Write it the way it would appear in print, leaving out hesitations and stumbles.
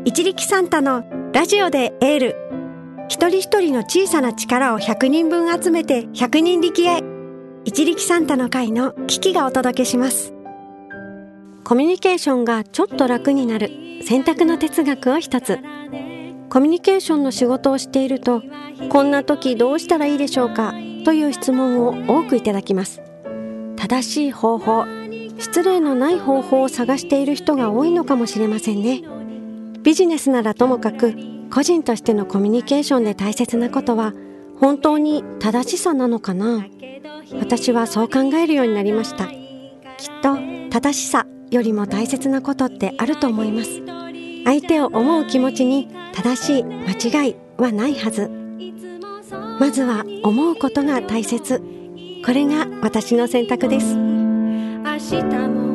一力サンタのラジオでエール。一人一人の小さな力を100人分集めて100人力へ。一力サンタの会のキキがお届けします。コミュニケーションがちょっと楽になる選択の哲学を一つ。コミュニケーションの仕事をしていると、こんな時どうしたらいいでしょうかという質問を多くいただきます。正しい方法、失礼のない方法を探している人が多いのかもしれませんね。ビジネスならともかく、個人としてのコミュニケーションで大切なことは本当に正しさなのかな。私はそう考えるようになりました。きっと正しさよりも大切なことってあると思います。相手を思う気持ちに正しい間違いはないはず。まずは思うことが大切。これが私の選択です。明日も